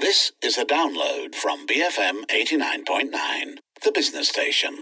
This is a download from BFM 89.9, the business station.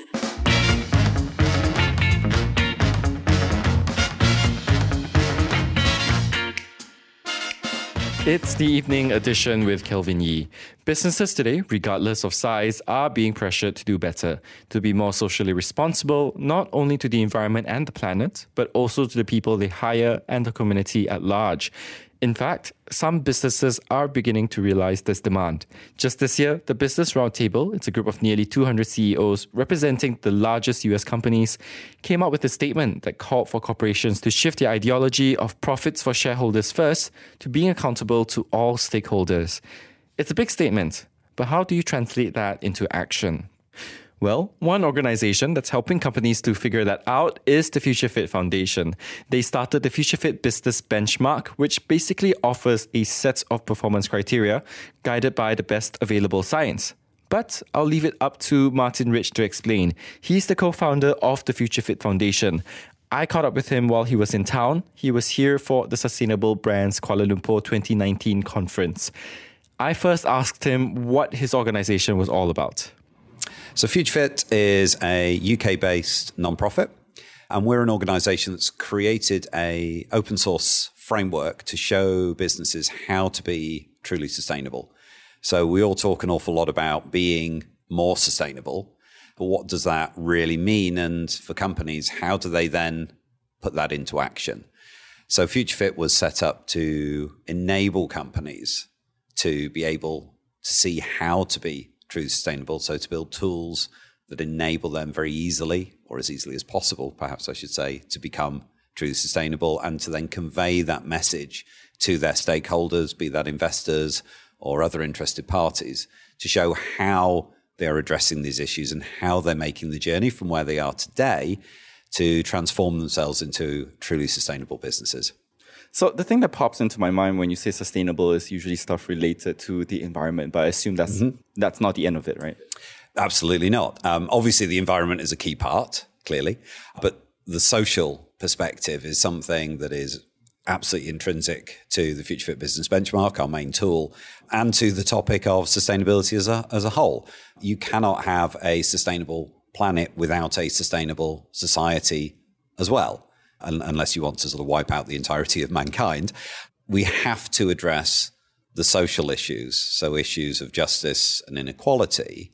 It's the evening edition with Kelvin Yee. Businesses today, regardless of size, are being pressured to do better, to be more socially responsible, not only to the environment and the planet, but also to the people they hire and the community at large. In fact, some businesses are beginning to realize this demand. Just this year, the Business Roundtable, it's a group of nearly 200 CEOs representing the largest US companies, came out with a statement that called for corporations to shift the ideology of profits for shareholders first to being accountable to all stakeholders. It's a big statement, but how do you translate that into action? Well, one organization that's helping companies to figure that out is the FutureFit Foundation. They started the FutureFit Business Benchmark, which basically offers a set of performance criteria guided by the best available science. But I'll leave it up to Martin Rich to explain. He's the co-founder of the FutureFit Foundation. I caught up with him while he was in town. He was here for the Sustainable Brands Kuala Lumpur 2019 conference. I first asked him what his organization was all about. So FutureFit is a UK-based nonprofit, and we're an organization that's created an open source framework to show businesses how to be truly sustainable. So we all talk an awful lot about being more sustainable, but what does that really mean? And for companies, how do they then put that into action? So FutureFit was set up to enable companies to be able to see how to be truly sustainable, so to build tools that enable them very easily, or as easily as possible, perhaps I should say, to become truly sustainable and to then convey that message to their stakeholders, be that investors or other interested parties, to show how they're addressing these issues and how they're making the journey from where they are today to transform themselves into truly sustainable businesses. So the thing that pops into my mind when you say sustainable is usually stuff related to the environment, but I assume that's not the end of it, right? Absolutely not. Obviously, the environment is a key part, clearly, but the social perspective is something that is absolutely intrinsic to the FutureFit Business Benchmark, our main tool, and to the topic of sustainability as a whole. You cannot have a sustainable planet without a sustainable society as well. Unless you want to sort of wipe out the entirety of mankind, we have to address the social issues, so issues of justice and inequality,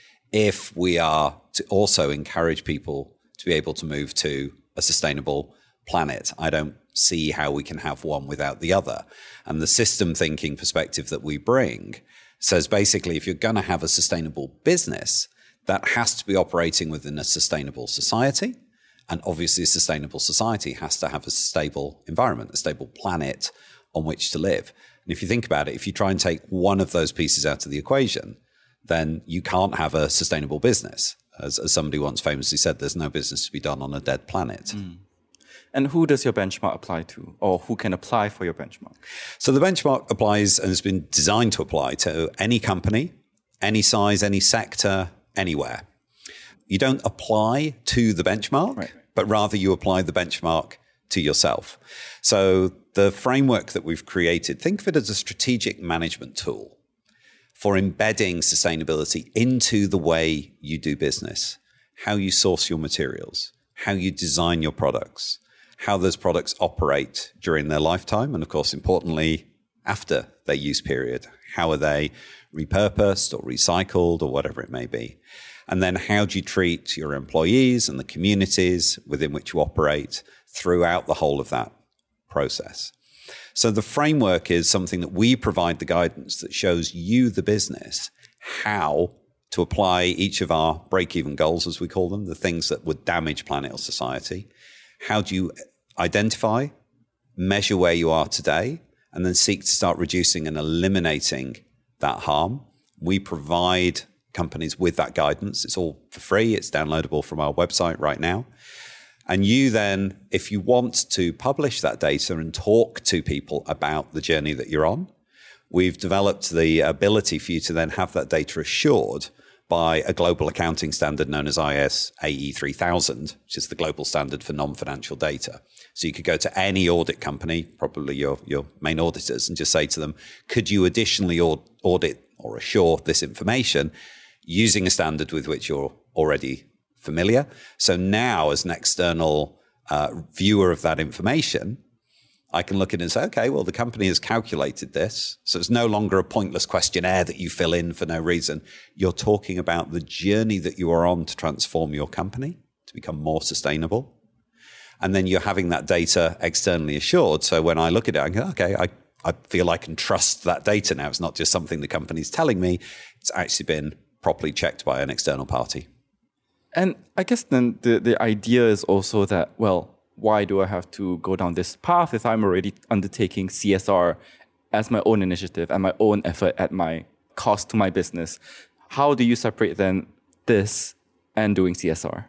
if we are to also encourage people to be able to move to a sustainable planet. I don't see how we can have one without the other. And the system thinking perspective that we bring says basically if you're going to have a sustainable business, that has to be operating within a sustainable society. And obviously, a sustainable society has to have a stable environment, a stable planet on which to live. And if you think about it, if you try and take one of those pieces out of the equation, then you can't have a sustainable business. As somebody once famously said, there's no business to be done on a dead planet. Mm. And who does your benchmark apply to, or who can apply for your benchmark? So the benchmark applies and has been designed to apply to any company, any size, any sector, anywhere. You don't apply to the benchmark, right, but rather you apply the benchmark to yourself. So the framework that we've created, think of it as a strategic management tool for embedding sustainability into the way you do business, how you source your materials, how you design your products, how those products operate during their lifetime, and of course, importantly, after their use period. How are they repurposed or recycled or whatever it may be? And then how do you treat your employees and the communities within which you operate throughout the whole of that process? So the framework is something that we provide the guidance that shows you, the business, how to apply each of our break-even goals, as we call them, the things that would damage planet or society. How do you identify, measure where you are today, and then seek to start reducing and eliminating that harm? We provide companies with that guidance. It's all for free. It's downloadable from our website right now. And you then, if you want to publish that data and talk to people about the journey that you're on, we've developed the ability for you to then have that data assured by a global accounting standard known as IS AE 3000, which is the global standard for non-financial data. So you could go to any audit company, probably your main auditors, and just say to them, could you additionally audit or assure this information using a standard with which you're already familiar? So now, as an external viewer of that information, I can look at it and say, okay, well, the company has calculated this. So it's no longer a pointless questionnaire that you fill in for no reason. You're talking about the journey that you are on to transform your company to become more sustainable. And then you're having that data externally assured. So when I look at it, I go, okay, I feel I can trust that data now. It's not just something the company's telling me. It's actually been properly checked by an external party. And I guess then the idea is also that, well, why do I have to go down this path if I'm already undertaking CSR as my own initiative and my own effort at my cost to my business? How do you separate then this and doing CSR?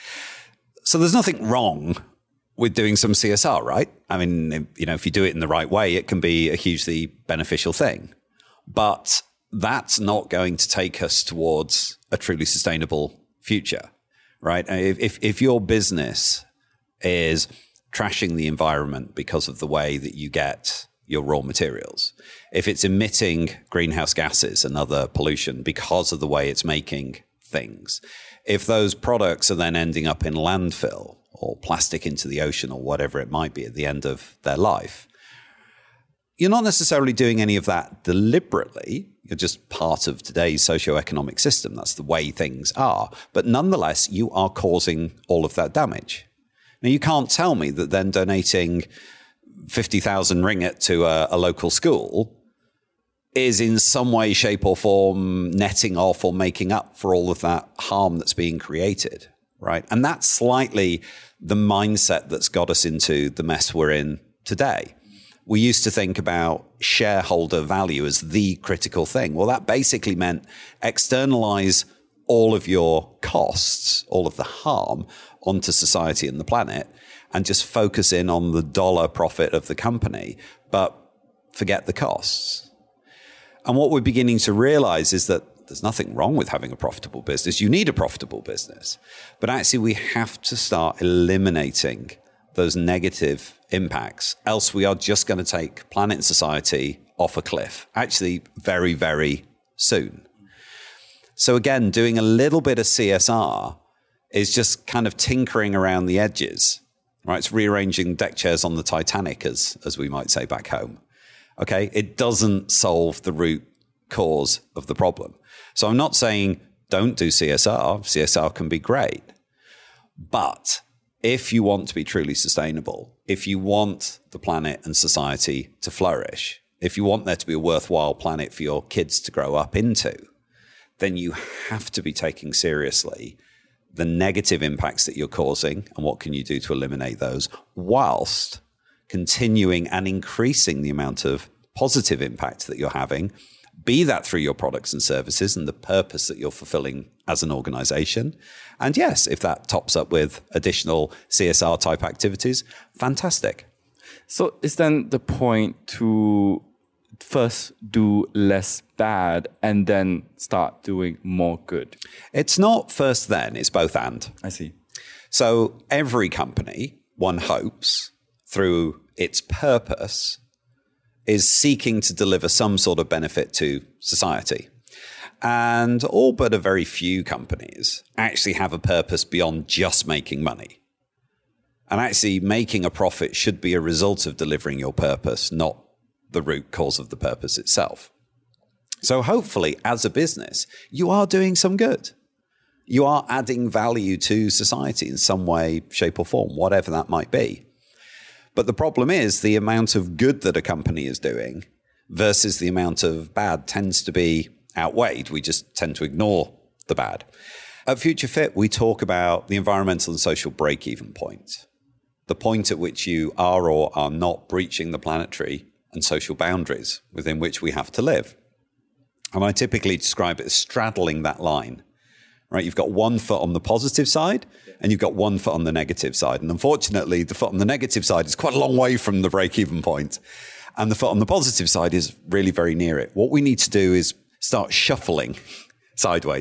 So there's nothing wrong with doing some CSR, right? I mean, if you do it in the right way, it can be a hugely beneficial thing. But that's not going to take us towards a truly sustainable future, right? If your business is trashing the environment because of the way that you get your raw materials, if it's emitting greenhouse gases and other pollution because of the way it's making things, if those products are then ending up in landfill or plastic into the ocean or whatever it might be at the end of their life, you're not necessarily doing any of that deliberately. You're just part of today's socioeconomic system. That's the way things are. But nonetheless, you are causing all of that damage. Now, you can't tell me that then donating 50,000 ringgit to a local school is in some way, shape or form netting off or making up for all of that harm that's being created, right? And that's slightly the mindset that's got us into the mess we're in today. We used to think about shareholder value as the critical thing. Well, that basically meant externalize all of your costs, all of the harm onto society and the planet, and just focus in on the dollar profit of the company, but forget the costs. And what we're beginning to realize is that there's nothing wrong with having a profitable business. You need a profitable business. But actually, we have to start eliminating those negative impacts, else we are just going to take planet and society off a cliff, actually very, very soon. So again, doing a little bit of CSR is just kind of tinkering around the edges, right? It's rearranging deck chairs on the Titanic, as we might say back home. Okay, it doesn't solve the root cause of the problem. So I'm not saying don't do CSR. CSR can be great. But if you want to be truly sustainable, if you want the planet and society to flourish, if you want there to be a worthwhile planet for your kids to grow up into, then you have to be taking seriously the negative impacts that you're causing and what can you do to eliminate those, whilst continuing and increasing the amount of positive impact that you're having, be that through your products and services and the purpose that you're fulfilling as an organization. And yes, if that tops up with additional CSR type activities, fantastic. So is then the point to first do less bad and then start doing more good? It's not first then, it's both and. I see. So every company, one hopes, through its purpose, is seeking to deliver some sort of benefit to society. And all but a very few companies actually have a purpose beyond just making money. And actually making a profit should be a result of delivering your purpose, not the root cause of the purpose itself. So hopefully, as a business, you are doing some good. You are adding value to society in some way, shape or form, whatever that might be. But the problem is the amount of good that a company is doing versus the amount of bad tends to be outweighed. We just tend to ignore the bad. At Future Fit, we talk about the environmental and social break-even point, the point at which you are or are not breaching the planetary and social boundaries within which we have to live. And I typically describe it as straddling that line, right? You've got one foot on the positive side and you've got one foot on the negative side. And unfortunately, the foot on the negative side is quite a long way from the break-even point. And the foot on the positive side is really very near it. What we need to do is start shuffling sideways,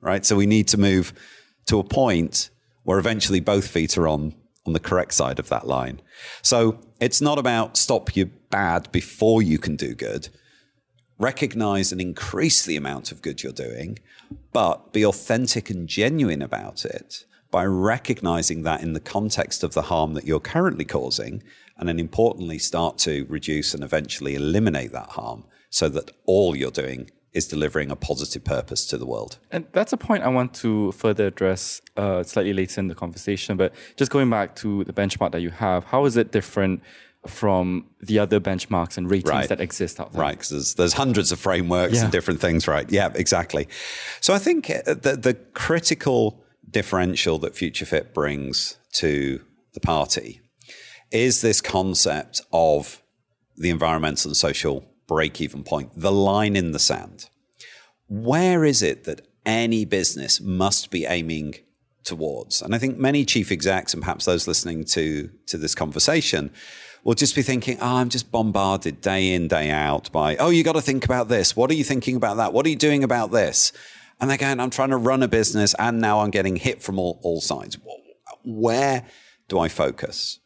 right? So we need to move to a point where eventually both feet are on the correct side of that line. So it's not about stop your bad before you can do good. Recognize and increase the amount of good you're doing, but be authentic and genuine about it by recognizing that in the context of the harm that you're currently causing, and then importantly, start to reduce and eventually eliminate that harm so that all you're doing is delivering a positive purpose to the world. And that's a point I want to further address slightly later in the conversation. But just going back to the benchmark that you have, how is it different from the other benchmarks and ratings that exist out there? Right, because there's hundreds of frameworks and different things, right? Yeah, exactly. So I think the critical differential that FutureFit brings to the party is this concept of the environmental and social break-even point, the line in the sand. Where is it that any business must be aiming towards? And I think many chief execs and perhaps those listening to this conversation will just be thinking, I'm just bombarded day in, day out by, you got to think about this. What are you thinking about that? What are you doing about this? And they're going, I'm trying to run a business and now I'm getting hit from all sides. Where do I focus?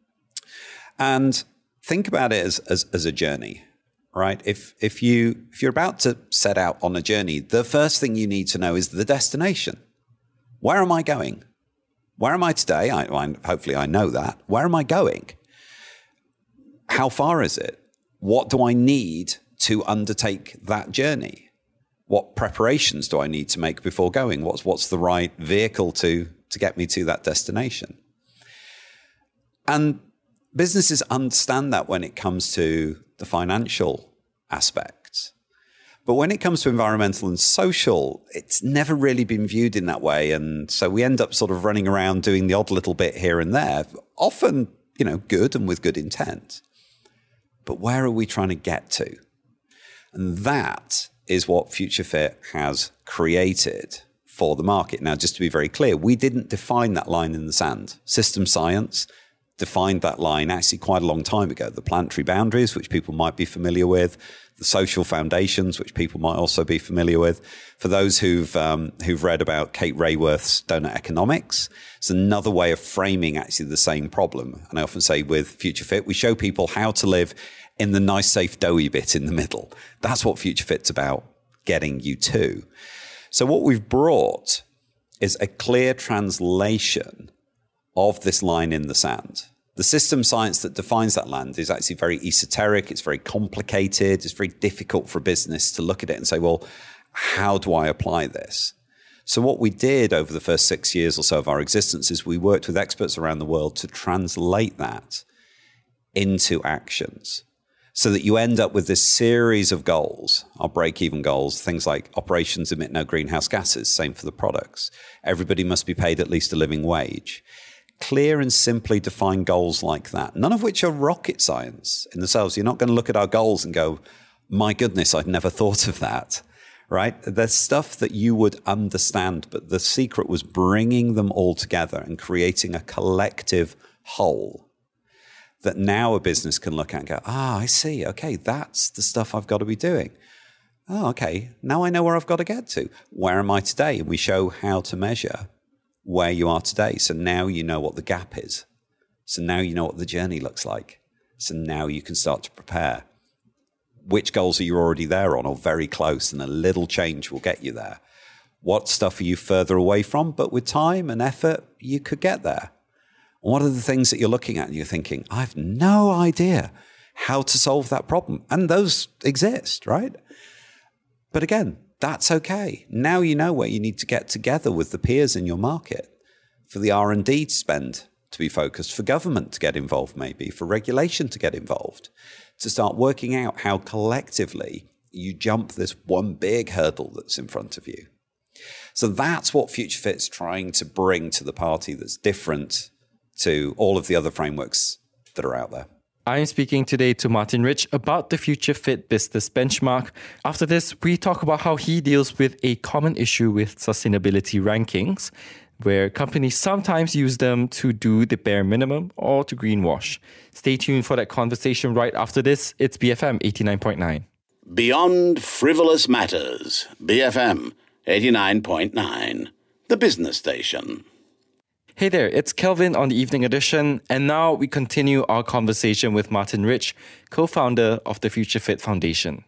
And think about it as a journey, right? If you're about to set out on a journey, the first thing you need to know is the destination. Where am I going? Where am I today? Hopefully I know that. Where am I going? How far is it? What do I need to undertake that journey? What preparations do I need to make before going? What's the right vehicle to get me to that destination? And businesses understand that when it comes to the financial aspects. But when it comes to environmental and social, it's never really been viewed in that way. And so we end up sort of running around doing the odd little bit here and there, often, good and with good intent. But where are we trying to get to? And that is what FutureFit has created for the market. Now, just to be very clear, we didn't define that line in the sand. System science defined that line actually quite a long time ago. The planetary boundaries, which people might be familiar with, the social foundations, which people might also be familiar with. For those who've read about Kate Raworth's donut economics, it's another way of framing actually the same problem. And I often say with FutureFit, we show people how to live in the nice, safe, doughy bit in the middle. That's what FutureFit's about, getting you to. So what we've brought is a clear translation of this line in the sand. The system science that defines that land is actually very esoteric. It's very complicated. It's very difficult for a business to look at it and say, well, how do I apply this? So what we did over the first 6 years or so of our existence is we worked with experts around the world to translate that into actions so that you end up with this series of goals, our break-even goals, things like operations emit no greenhouse gases, same for the products. Everybody must be paid at least a living wage. Clear and simply defined goals like that, none of which are rocket science in themselves. You're not going to look at our goals and go, my goodness, I'd never thought of that, right? There's stuff that you would understand, but the secret was bringing them all together and creating a collective whole that now a business can look at and go, I see. Okay, that's the stuff I've got to be doing. Oh, okay. Now I know where I've got to get to. Where am I today? And we show how to measure where you are today. So now you know what the gap is. So now you know what the journey looks like. So now you can start to prepare. Which goals are you already there on or very close, and a little change will get you there? What stuff are you further away from, but with time and effort, you could get there? What are the things that you're looking at and you're thinking, I have no idea how to solve that problem? And those exist, right? But again, that's okay. Now you know where you need to get together with the peers in your market for the R&D spend to be focused, for government to get involved maybe, for regulation to get involved, to start working out how collectively you jump this one big hurdle that's in front of you. So that's what FutureFit's trying to bring to the party that's different to all of the other frameworks that are out there. I am speaking today to Martin Rich about the FutureFit Business Benchmark. After this, we talk about how he deals with a common issue with sustainability rankings, where companies sometimes use them to do the bare minimum or to greenwash. Stay tuned for that conversation right after this. It's BFM 89.9. Beyond Frivolous Matters, BFM 89.9, the business station. Hey there, it's Kelvin on the Evening Edition, and now we continue our conversation with Martin Rich, co-founder of the Future Fit Foundation.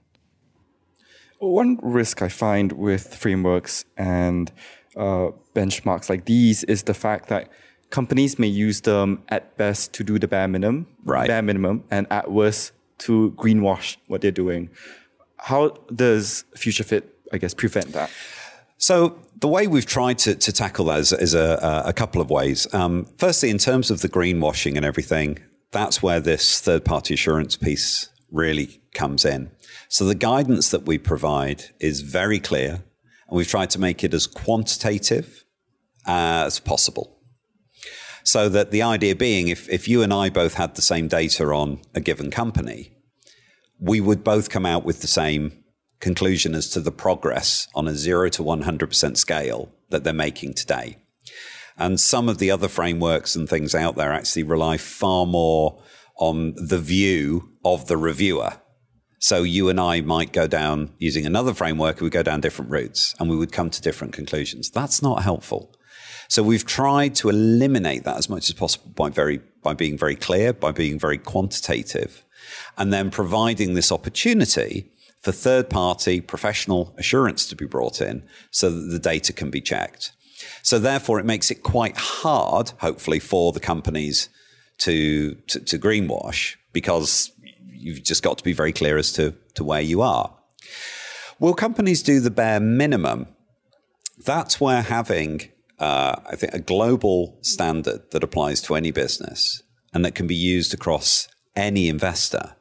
One risk I find with frameworks and benchmarks like these is the fact that companies may use them at best to do the bare minimum, and at worst to greenwash what they're doing. How does Future Fit, I guess, prevent that? So the way we've tried to tackle that is a couple of ways. Firstly, in terms of the greenwashing and everything, that's where this third-party assurance piece really comes in. So the guidance that we provide is very clear, and we've tried to make it as quantitative as possible. So that the idea being, if you and I both had the same data on a given company, we would both come out with the same conclusion as to the progress on a 0 to 100% scale that they're making today. And some of the other frameworks and things out there actually rely far more on the view of the reviewer. So you and I might go down using another framework, we would go down different routes and we would come to different conclusions. That's not helpful. So we've tried to eliminate that as much as possible by being very clear, by being very quantitative, and then providing this opportunity for third-party professional assurance to be brought in so that the data can be checked. So therefore, it makes it quite hard, hopefully, for the companies to greenwash, because you've just got to be very clear as to where you are. Will companies do the bare minimum? That's where having, I think, a global standard that applies to any business and that can be used across any investor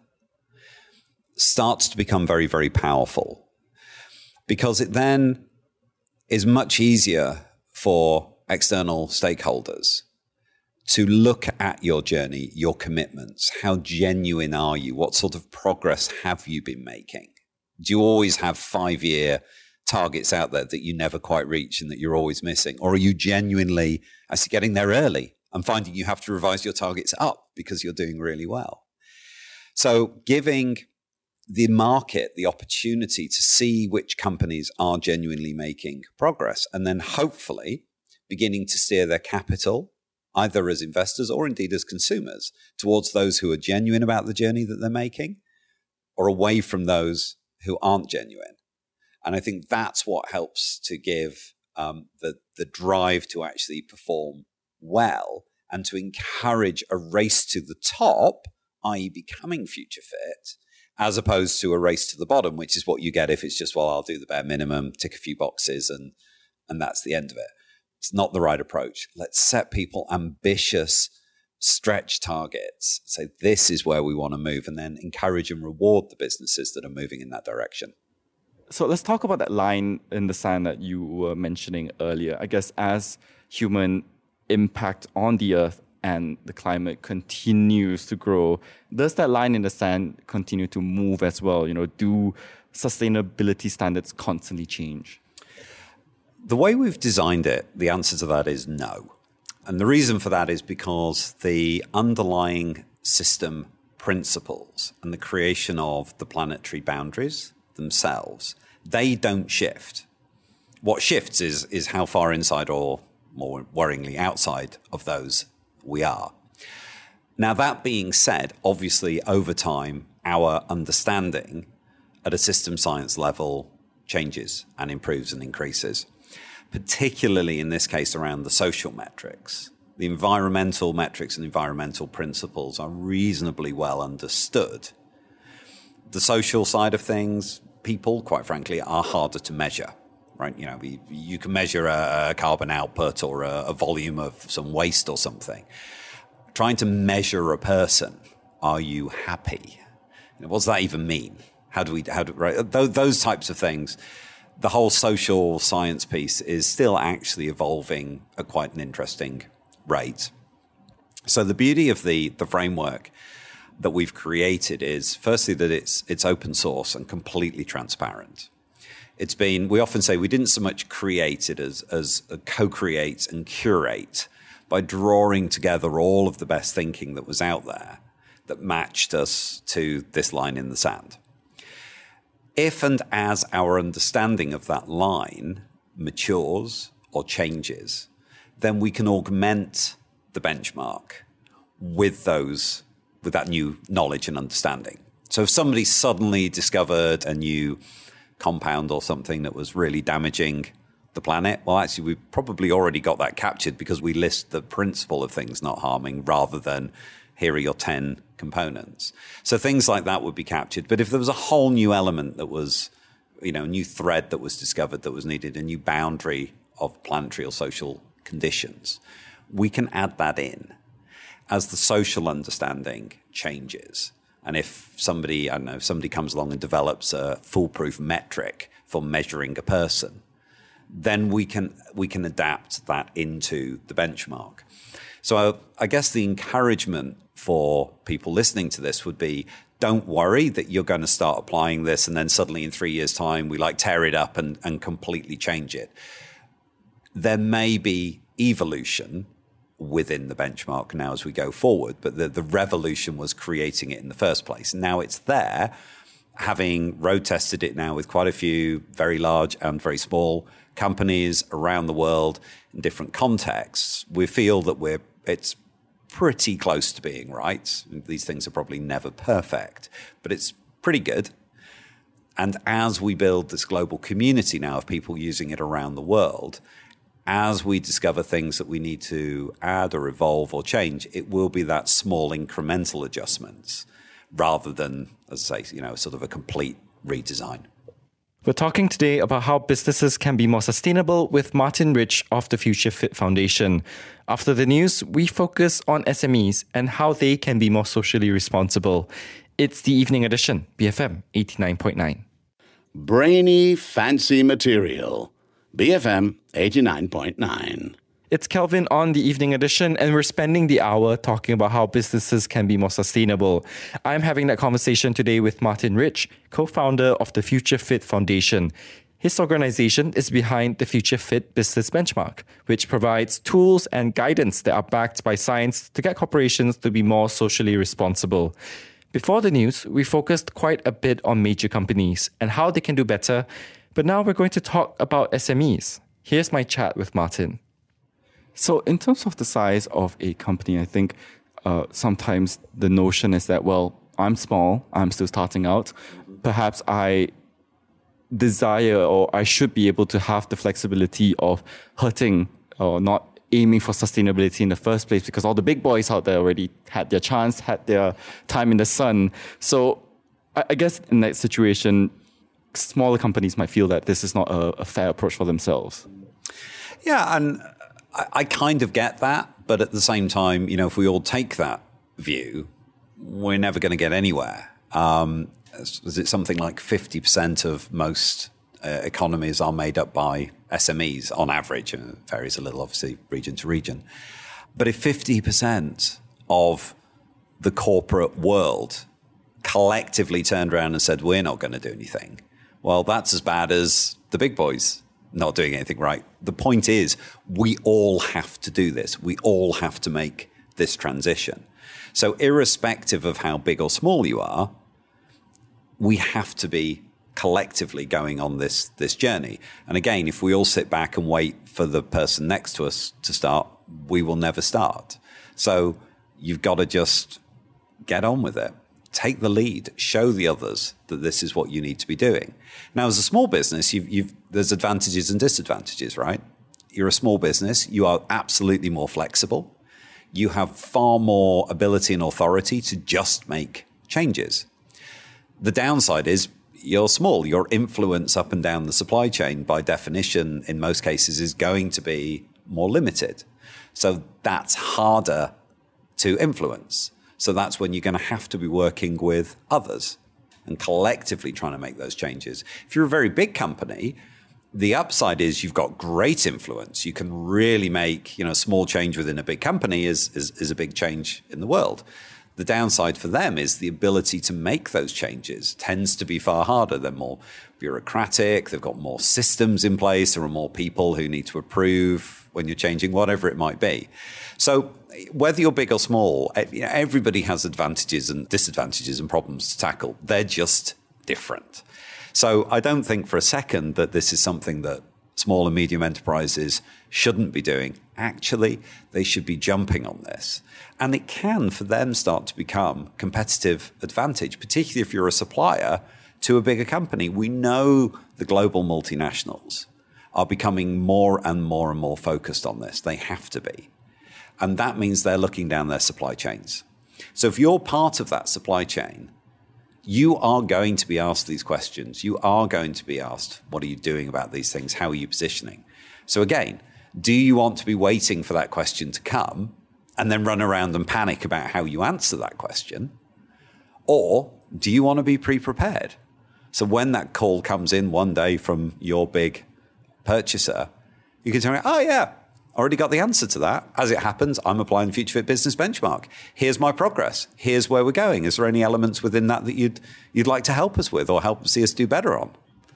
starts to become very, very powerful, because it then is much easier for external stakeholders to look at your journey, your commitments. How genuine are you? What sort of progress have you been making? Do you always have 5-year targets out there that you never quite reach and that you're always missing? Or are you genuinely actually getting there early and finding you have to revise your targets up because you're doing really well? So giving the market the opportunity to see which companies are genuinely making progress, and then hopefully beginning to steer their capital, either as investors or indeed as consumers, towards those who are genuine about the journey that they're making, or away from those who aren't genuine. And I think that's what helps to give the drive to actually perform well and to encourage a race to the top, i.e. becoming future fit, as opposed to a race to the bottom, which is what you get if it's just, well, I'll do the bare minimum, tick a few boxes, and that's the end of it. It's not the right approach. Let's set people ambitious stretch targets, say this is where we want to move, and then encourage and reward the businesses that are moving in that direction. So let's talk about that line in the sand that you were mentioning earlier. I guess as human impact on the earth and the climate continues to grow, does that line in the sand continue to move as well? You know, do sustainability standards constantly change? The way we've designed it, the answer to that is no. And the reason for that is because the underlying system principles and the creation of the planetary boundaries themselves, they don't shift. What shifts is how far inside, or more worryingly outside, of those we are. Now, that being said, obviously over time, our understanding at a system science level changes and improves and increases, particularly in this case around the social metrics. The environmental metrics and environmental principles are reasonably well understood. The social side of things, people, quite frankly, are harder to measure. Right, you know, you can measure a carbon output or a volume of some waste or something. Trying to measure a person, are you happy? You know, what does that even mean? Right? Those types of things. The whole social science piece is still actually evolving at quite an interesting rate. So the beauty of the framework that we've created is, firstly, that it's open source and completely transparent. It's been, we often say we didn't so much create it as co-create and curate by drawing together all of the best thinking that was out there that matched us to this line in the sand. If and as our understanding of that line matures or changes, then we can augment the benchmark with that new knowledge and understanding. So if somebody suddenly discovered a new compound or something that was really damaging the planet, well, actually, we've probably already got that captured because we list the principle of things not harming rather than here are your 10 components. So things like that would be captured. But if there was a whole new element that was, a new thread that was discovered that was needed, a new boundary of planetary or social conditions, we can add that in as the social understanding changes. And if somebody comes along and develops a foolproof metric for measuring a person, then we can adapt that into the benchmark. So I guess the encouragement for people listening to this would be, don't worry that you're going to start applying this and then suddenly in 3 years' time we tear it up and completely change it. There may be evolution within the benchmark now as we go forward, but the revolution was creating it in the first place. Now it's there, having road tested it now with quite a few very large and very small companies around the world in different contexts. We feel that it's pretty close to being right. These things are probably never perfect, but it's pretty good. And as we build this global community now of people using it around the world, as we discover things that we need to add or evolve or change, it will be that small incremental adjustments rather than, as I say, sort of a complete redesign. We're talking today about how businesses can be more sustainable with Martin Rich of the Future Fit Foundation. After the news, we focus on SMEs and how they can be more socially responsible. It's the evening edition, BFM 89.9. Brainy, fancy material. BFM 89.9. It's Kelvin on the evening edition, and we're spending the hour talking about how businesses can be more sustainable. I'm having that conversation today with Martin Rich, co-founder of the Future Fit Foundation. His organization is behind the Future Fit Business Benchmark, which provides tools and guidance that are backed by science to get corporations to be more socially responsible. Before the news, we focused quite a bit on major companies and how they can do better, but now we're going to talk about SMEs. Here's my chat with Martin. So in terms of the size of a company, I think sometimes the notion is that, well, I'm small, I'm still starting out. Perhaps I desire or I should be able to have the flexibility of hurting or not aiming for sustainability in the first place because all the big boys out there already had their chance, had their time in the sun. So I guess in that situation, smaller companies might feel that this is not a fair approach for themselves. Yeah, and I kind of get that, but at the same time, if we all take that view, we're never going to get anywhere. Is it something like 50% of most economies are made up by SMEs on average? It varies a little, obviously, region to region. But if 50% of the corporate world collectively turned around and said, we're not going to do anything, well, that's as bad as the big boys not doing anything right. The point is, we all have to do this. We all have to make this transition. So irrespective of how big or small you are, we have to be collectively going on this journey. And again, if we all sit back and wait for the person next to us to start, we will never start. So you've got to just get on with it. Take the lead, show the others that this is what you need to be doing. Now, as a small business, there's advantages and disadvantages, right? You're a small business. You are absolutely more flexible. You have far more ability and authority to just make changes. The downside is you're small. Your influence up and down the supply chain, by definition, in most cases, is going to be more limited. So that's harder to influence. So that's when you're going to have to be working with others and collectively trying to make those changes. If you're a very big company, the upside is you've got great influence. You can really make, a small change within a big company is a big change in the world. The downside for them is the ability to make those changes tends to be far harder. They're more bureaucratic. They've got more systems in place. There are more people who need to approve when you're changing, whatever it might be. So whether you're big or small, everybody has advantages and disadvantages and problems to tackle. They're just different. So I don't think for a second that this is something that small and medium enterprises shouldn't be doing. Actually, they should be jumping on this. And it can, for them, start to become competitive advantage, particularly if you're a supplier to a bigger company. We know the global multinationals are becoming more and more and more focused on this. They have to be. And that means they're looking down their supply chains. So if you're part of that supply chain, you are going to be asked these questions. You are going to be asked, what are you doing about these things? How are you positioning? So again, do you want to be waiting for that question to come and then run around and panic about how you answer that question? Or do you want to be pre-prepared? So when that call comes in one day from your big purchaser, you can tell me, oh yeah, already got the answer to that. As it happens, I'm applying Future Fit Business Benchmark. Here's my progress. Here's where we're going. Is there any elements within that that you'd like to help us with or help see us do better on?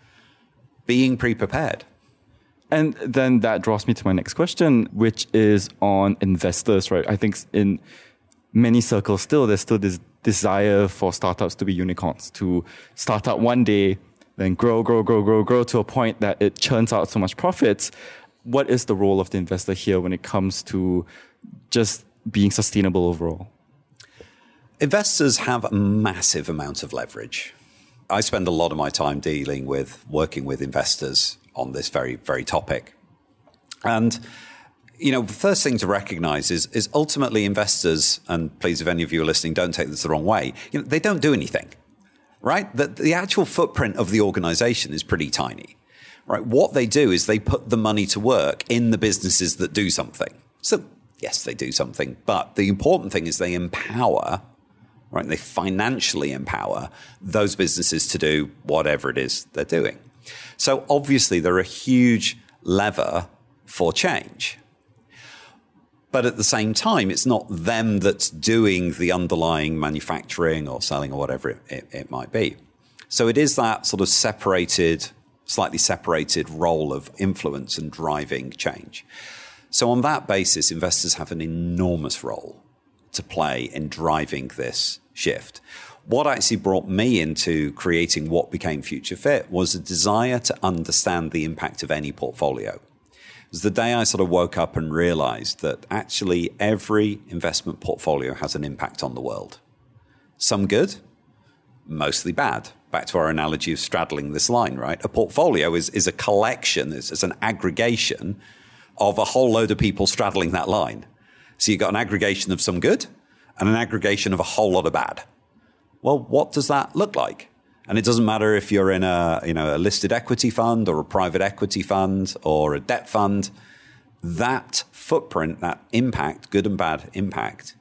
Being pre-prepared. And then that draws me to my next question, which is on investors, right? I think in many circles still, there's still this desire for startups to be unicorns, to start up one day, then grow to a point that it churns out so much profits. What is the role of the investor here when it comes to just being sustainable overall? Investors have a massive amount of leverage. I spend a lot of my time working with investors on this very, very topic. And, the first thing to recognize is ultimately investors, and please, if any of you are listening, don't take this the wrong way, they don't do anything, right? The actual footprint of the organization is pretty tiny, right? What they do is they put the money to work in the businesses that do something. So, yes, they do something, but the important thing is they empower, right? They financially empower those businesses to do whatever it is they're doing. So obviously they're a huge lever for change. But at the same time, it's not them that's doing the underlying manufacturing or selling or whatever it might be. So it is that sort of slightly separated role of influence and driving change. So on that basis, investors have an enormous role to play in driving this shift. What actually brought me into creating what became Future Fit was a desire to understand the impact of any portfolio. It was the day I sort of woke up and realized that actually every investment portfolio has an impact on the world. Some good, mostly bad. Back to our analogy of straddling this line, right? A portfolio is a collection, it's an aggregation of a whole load of people straddling that line. So you've got an aggregation of some good and an aggregation of a whole lot of bad. Well, what does that look like? And it doesn't matter if you're in a listed equity fund or a private equity fund or a debt fund. That footprint, that impact, good and bad impact,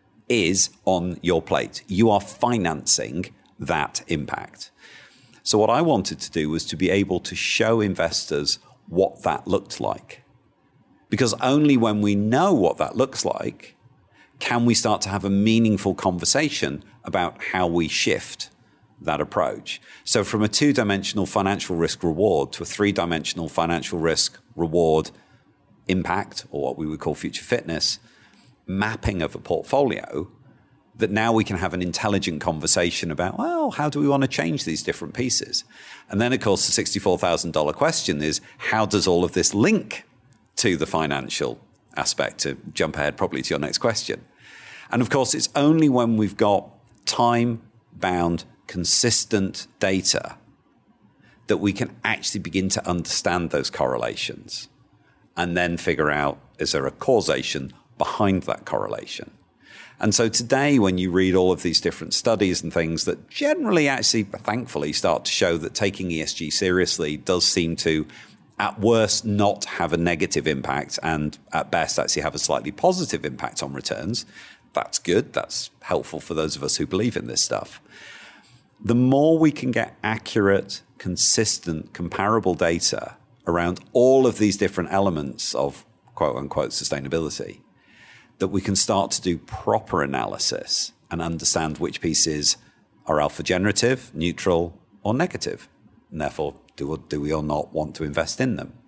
is on your plate. You are financing that impact. So what I wanted to do was to be able to show investors what that looked like. Because only when we know what that looks like can we start to have a meaningful conversation about how we shift that approach. So from a two-dimensional financial risk reward to a three-dimensional financial risk reward impact, or what we would call future fitness, mapping of a portfolio, that now we can have an intelligent conversation about, well, how do we want to change these different pieces? And then, of course, the $64,000 question is, how does all of this link to the financial aspect, to jump ahead probably to your next question? And of course, it's only when we've got time-bound, consistent data that we can actually begin to understand those correlations and then figure out, is there a causation behind that correlation? And so today, when you read all of these different studies and things that generally actually, thankfully, start to show that taking ESG seriously does seem to, at worst, not have a negative impact and at best actually have a slightly positive impact on returns. That's good. That's helpful for those of us who believe in this stuff. The more we can get accurate, consistent, comparable data around all of these different elements of quote unquote sustainability, that we can start to do proper analysis and understand which pieces are alpha generative, neutral, or negative, and therefore do we or not want to invest in them.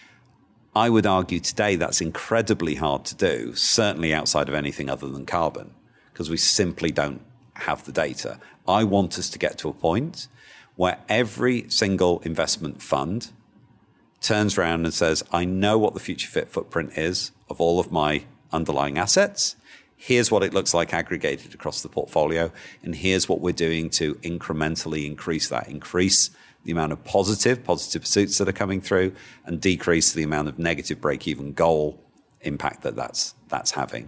I would argue today that's incredibly hard to do, certainly outside of anything other than carbon, because we simply don't have the data. I want us to get to a point where every single investment fund turns around and says, I know what the future fit footprint is of all of my underlying assets. Here's what it looks like aggregated across the portfolio. And here's what we're doing to incrementally increase the amount of positive pursuits that are coming through, and decrease the amount of negative break-even goal impact that's having.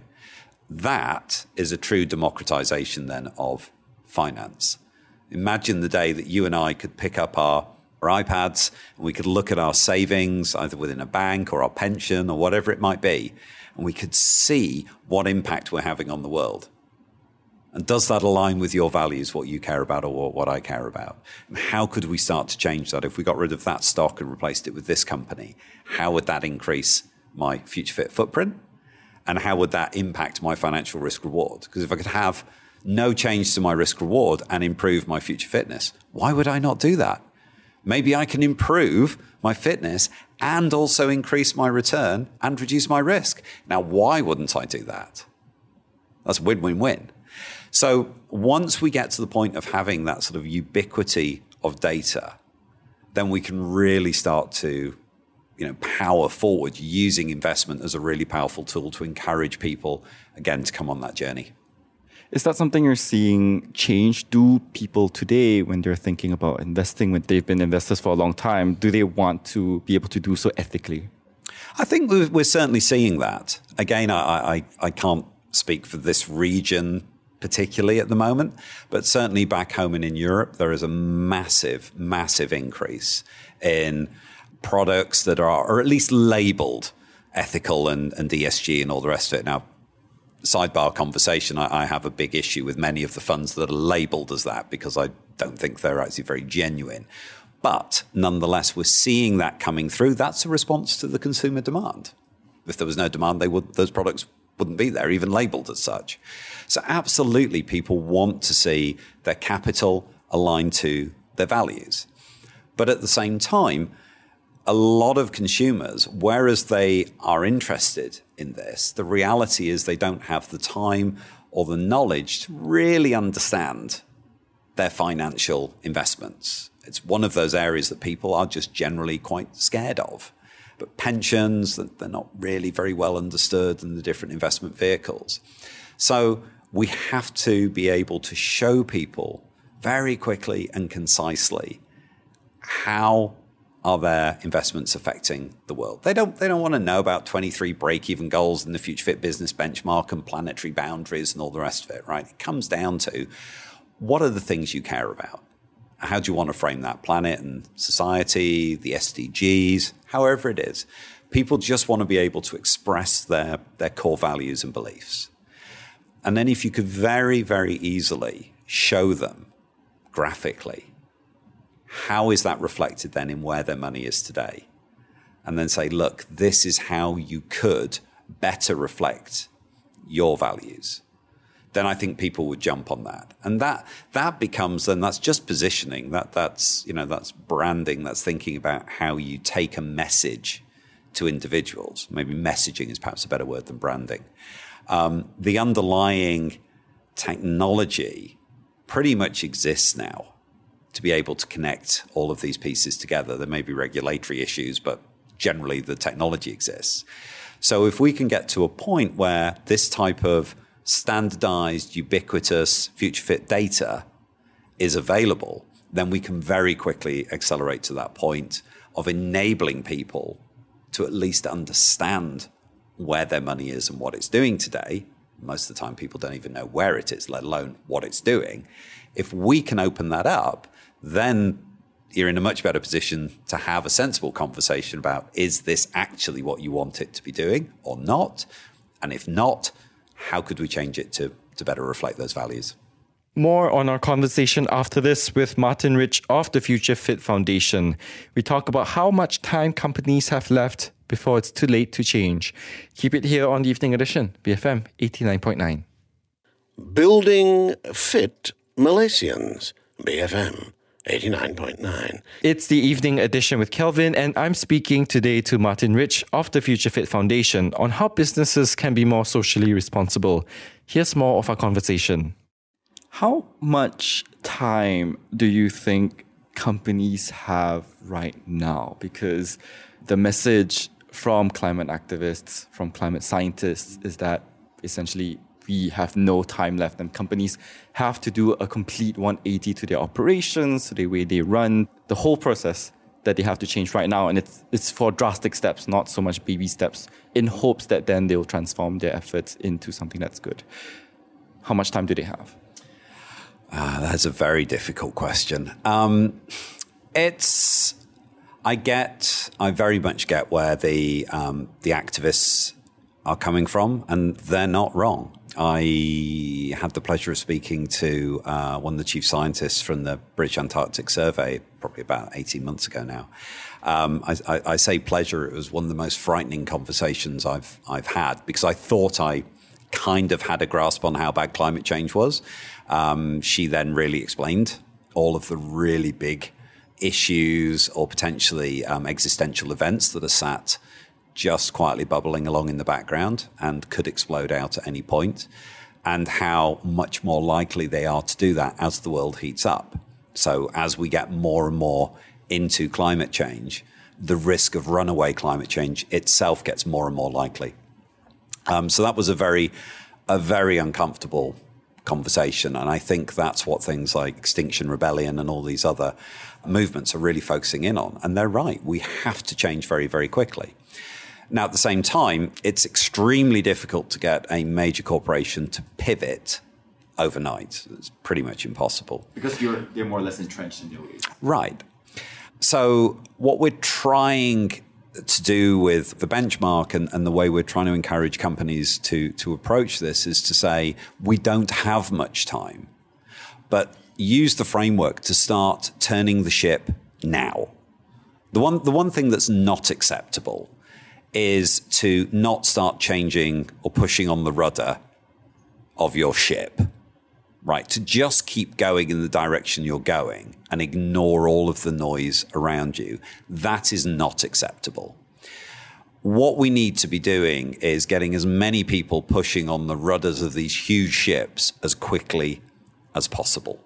That is a true democratization then of finance. Imagine the day that you and I could pick up our iPads and we could look at our savings, either within a bank or our pension or whatever it might be, and we could see what impact we're having on the world. And does that align with your values, what you care about or what I care about? And how could we start to change that? If we got rid of that stock and replaced it with this company, how would that increase my future fit footprint? And how would that impact my financial risk reward? Because if I could have no change to my risk reward and improve my future fitness, why would I not do that? Maybe I can improve my fitness and also increase my return and reduce my risk. Now, why wouldn't I do that? That's win-win-win. So once we get to the point of having that sort of ubiquity of data, then we can really start to, power forward using investment as a really powerful tool to encourage people, again, to come on that journey. Is that something you're seeing change? Do people today, when they're thinking about investing, when they've been investors for a long time, do they want to be able to do so ethically? I think we're certainly seeing that. Again, I can't speak for this region particularly at the moment, but certainly back home and in Europe, there is a massive, massive increase in products that are, or at least labeled ethical and ESG and all the rest of it. Now, sidebar conversation, I have a big issue with many of the funds that are labeled as that because I don't think they're actually very genuine. But nonetheless, we're seeing that coming through. That's a response to the consumer demand. If there was no demand, those products wouldn't be there, even labeled as such. So absolutely, people want to see their capital aligned to their values. But at the same time, a lot of consumers, whereas they are interested in this, the reality is they don't have the time or the knowledge to really understand their financial investments. It's one of those areas that people are just generally quite scared of. But pensions, they're not really very well understood in the different investment vehicles. So we have to be able to show people very quickly and concisely how are their investments affecting the world. They don't want to know about 23 break-even goals in the Future Fit business benchmark and planetary boundaries and all the rest of it, right? It comes down to what are the things you care about? How do you want to frame that planet and society, the SDGs, however it is? People just want to be able to express their core values and beliefs. And then if you could very, very easily show them graphically, how is that reflected then in where their money is today? And then say, look, this is how you could better reflect your values. Then I think people would jump on that. And that becomes, then that's just positioning. That's branding. That's thinking about how you take a message to individuals. Maybe messaging is perhaps a better word than branding. The underlying technology pretty much exists now to be able to connect all of these pieces together. There may be regulatory issues, but generally the technology exists. So if we can get to a point where this type of standardized, ubiquitous, future fit data is available, then we can very quickly accelerate to that point of enabling people to at least understand where their money is and what it's doing today. Most of the time, people don't even know where it is, let alone what it's doing. If we can open that up, then you're in a much better position to have a sensible conversation about, is this actually what you want it to be doing or not? And if not, how could we change it to better reflect those values? More on our conversation after this with Martin Rich of the Future Fit Foundation. We talk about how much time companies have left before it's too late to change. Keep it here on the Evening Edition, BFM 89.9. Building Fit Malaysians, BFM 89.9. It's the Evening Edition with Kelvin, and I'm speaking today to Martin Rich of the Future Fit Foundation on how businesses can be more socially responsible. Here's more of our conversation. How much time do you think companies have right now? Because the message from climate activists, from climate scientists, is that essentially we have no time left and companies have to do a complete 180 to their operations, to the way they run, the whole process that they have to change right now. And it's for drastic steps, not so much baby steps, in hopes that then they'll transform their efforts into something that's good. How much time do they have? That's a very difficult question. I very much get where the activists are coming from, and they're not wrong. I had the pleasure of speaking to one of the chief scientists from the British Antarctic Survey, probably about 18 months ago now. I say pleasure. It was one of the most frightening conversations I've had, because I thought I kind of had a grasp on how bad climate change was. She then really explained all of the really big issues or potentially existential events that are sat just quietly bubbling along in the background and could explode out at any point, and how much more likely they are to do that as the world heats up. So as we get more and more into climate change, the risk of runaway climate change itself gets more and more likely. So that was a very uncomfortable conversation. And I think that's what things like Extinction Rebellion and all these other movements are really focusing in on. And they're right. We have to change very, very quickly. Now, at the same time, it's extremely difficult to get a major corporation to pivot overnight. It's pretty much impossible. Because they're more or less entrenched in their ways. Right. So what we're trying to do with the benchmark and the way we're trying to encourage companies to approach this is to say, we don't have much time, but use the framework to start turning the ship now. The one thing that's not acceptable is to not start changing or pushing on the rudder of your ship, right? To just keep going in the direction you're going and ignore all of the noise around you. That is not acceptable. What we need to be doing is getting as many people pushing on the rudders of these huge ships as quickly as possible.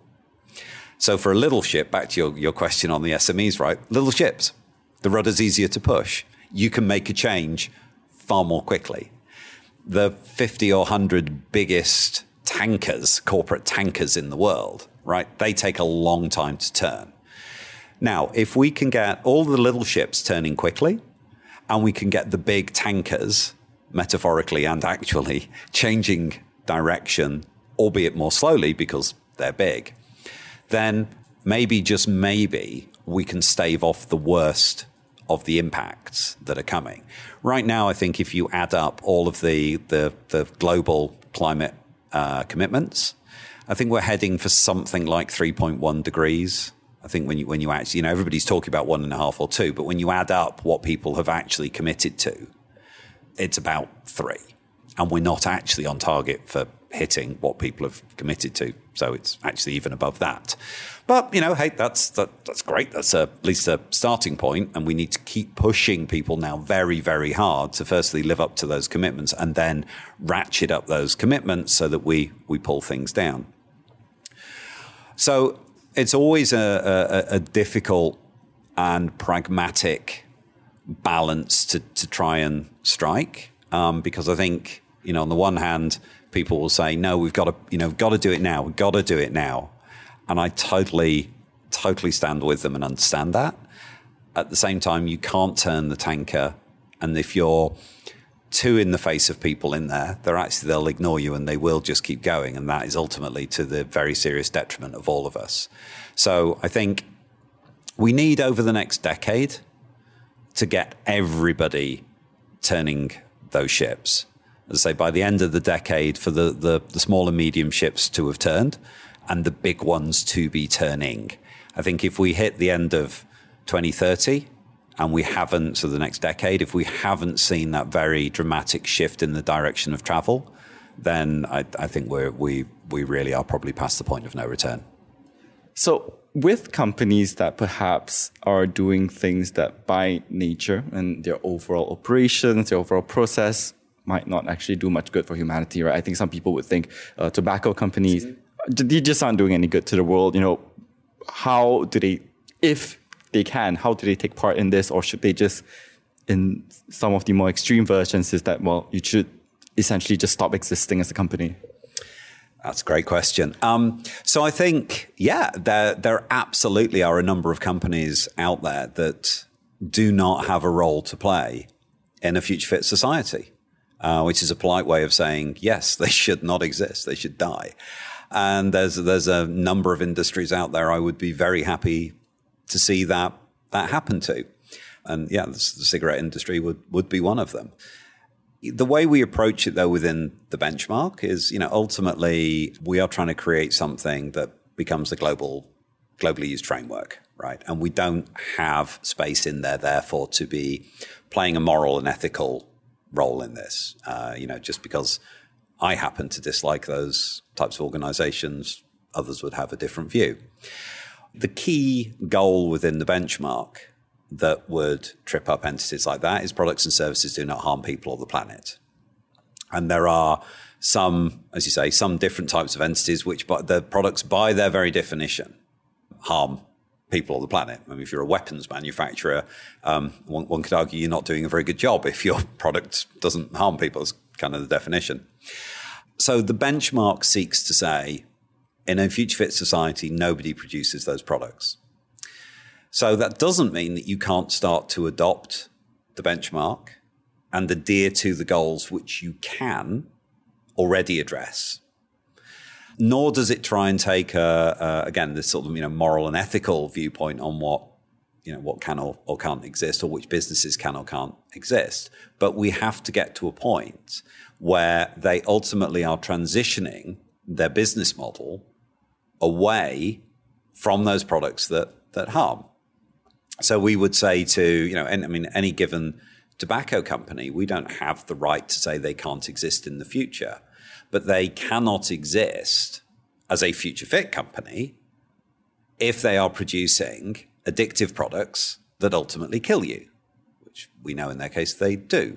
So for a little ship, back to your question on the SMEs, right? Little ships, the rudder's easier to push. You can make a change far more quickly. The 50 or 100 biggest tankers, corporate tankers in the world, right? They take a long time to turn. Now, if we can get all the little ships turning quickly, and we can get the big tankers, metaphorically and actually, changing direction, albeit more slowly because they're big, then maybe, just maybe, we can stave off the worst of the impacts that are coming. Right now, I think if you add up all of the global climate commitments, I think we're heading for something like 3.1 degrees. I think when you actually, everybody's talking about 1.5 or 2, but when you add up what people have actually committed to, it's about 3. And we're not actually on target for hitting what people have committed to. So it's actually even above that. But, hey, that's great. That's at least a starting point. And we need to keep pushing people now very, very hard to firstly live up to those commitments and then ratchet up those commitments so that we pull things down. So it's always a difficult and pragmatic balance to try and strike, because I think, on the one hand, people will say, no, we've got to do it now. We've got to do it now. And I totally stand with them and understand that. At the same time, you can't turn the tanker. And if you're too in the face of people in there, they'll ignore you and they will just keep going. And that is ultimately to the very serious detriment of all of us. So I think we need over the next decade to get everybody turning those ships. As I say, by the end of the decade, for the small and medium ships to have turned and the big ones to be turning. I think if we hit the end of 2030 and we haven't, so the next decade, if we haven't seen that very dramatic shift in the direction of travel, then I think we really are probably past the point of no return. So with companies that perhaps are doing things that by nature and their overall operations, their overall process might not actually do much good for humanity, right? I think some people would think tobacco companies, they just aren't doing any good to the world. How do they if they can, how do they take part in this? Or should they just, in some of the more extreme versions, is that, well, you should essentially just stop existing as a company? That's a great question. So I think, there absolutely are a number of companies out there that do not have a role to play in a future fit society, which is a polite way of saying, yes, they should not exist. They should die. And there's a number of industries out there I would be very happy to see that happen to. And the cigarette industry would be one of them. The way we approach it, though, within the benchmark is, ultimately we are trying to create something that becomes a globally used framework, right? And we don't have space in there, therefore, to be playing a moral and ethical role in this. Just because I happen to dislike those types of organizations, others would have a different view. The key goal within the benchmark that would trip up entities like that is products and services do not harm people or the planet. And there are some, as you say, some different types of entities which the products by their very definition harm people or the planet. I mean, if you're a weapons manufacturer, one could argue you're not doing a very good job if your product doesn't harm people. It's kind of the definition. So the benchmark seeks to say, in a future fit society, nobody produces those products. So that doesn't mean that you can't start to adopt the benchmark and adhere to the goals which you can already address. Nor does it try and take again, this sort of moral and ethical viewpoint on what can or can't exist, or which businesses can or can't exist. But we have to get to a point where they ultimately are transitioning their business model away from those products that harm. So we would say to, any given tobacco company, we don't have the right to say they can't exist in the future, but they cannot exist as a future fit company if they are producing addictive products that ultimately kill you, which we know in their case they do.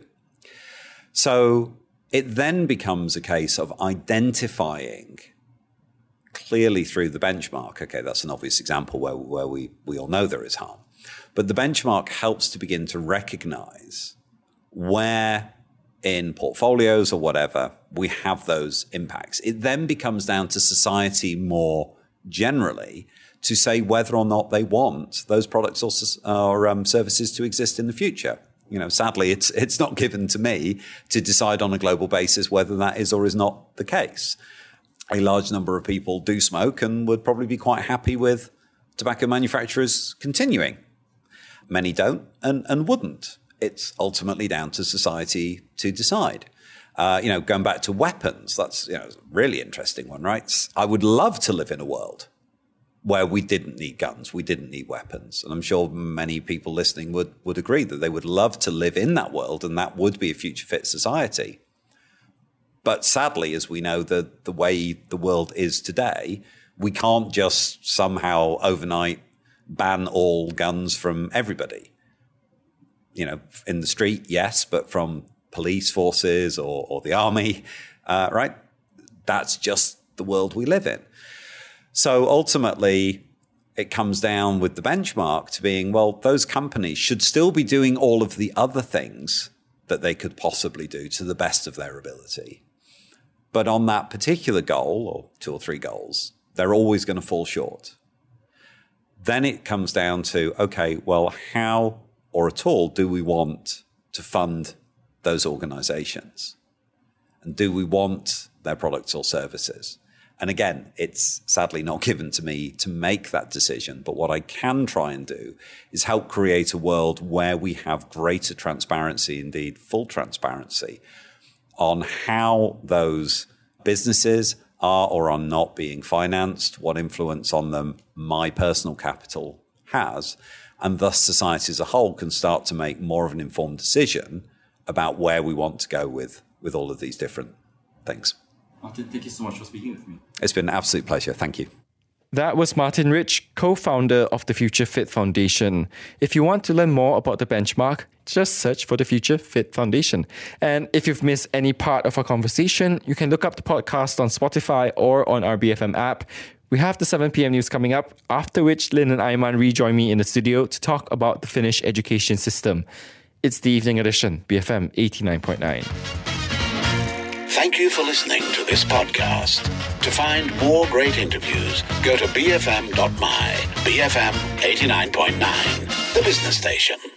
So it then becomes a case of identifying clearly through the benchmark. Okay, that's an obvious example where we all know there is harm. But the benchmark helps to begin to recognize where in portfolios or whatever we have those impacts. It then becomes down to society more generally to say whether or not they want those products or services to exist in the future. Sadly, it's not given to me to decide on a global basis whether that is or is not the case. A large number of people do smoke and would probably be quite happy with tobacco manufacturers continuing. Many don't and wouldn't. It's ultimately down to society to decide. Going back to weapons, that's a really interesting one, right? I would love to live in a world where we didn't need guns, we didn't need weapons. And I'm sure many people listening would agree that they would love to live in that world, and that would be a future fit society. But sadly, as we know, the way the world is today, we can't just somehow overnight ban all guns from everybody. In the street, yes, but from police forces or the army, right? That's just the world we live in. So ultimately, it comes down with the benchmark to being, well, those companies should still be doing all of the other things that they could possibly do to the best of their ability. But on that particular goal, or two or three goals, they're always going to fall short. Then it comes down to, okay, well, how or at all do we want to fund those organizations? And do we want their products or services? And again, it's sadly not given to me to make that decision. But what I can try and do is help create a world where we have greater transparency, indeed full transparency, on how those businesses are or are not being financed, what influence on them my personal capital has, and thus society as a whole can start to make more of an informed decision about where we want to go with all of these different things. Martin, thank you so much for speaking with me. It's been an absolute pleasure. Thank you. That was Martin Rich, co-founder of the Future Fit Foundation. If you want to learn more about the benchmark, just search for the Future Fit Foundation. And if you've missed any part of our conversation, you can look up the podcast on Spotify or on our BFM app. We have the 7 p.m. news coming up, after which Lynn and Ayman rejoin me in the studio to talk about the Finnish education system. It's the evening edition, BFM 89.9. Thank you for listening to this podcast. To find more great interviews, go to bfm.my. BFM 89.9, the business station.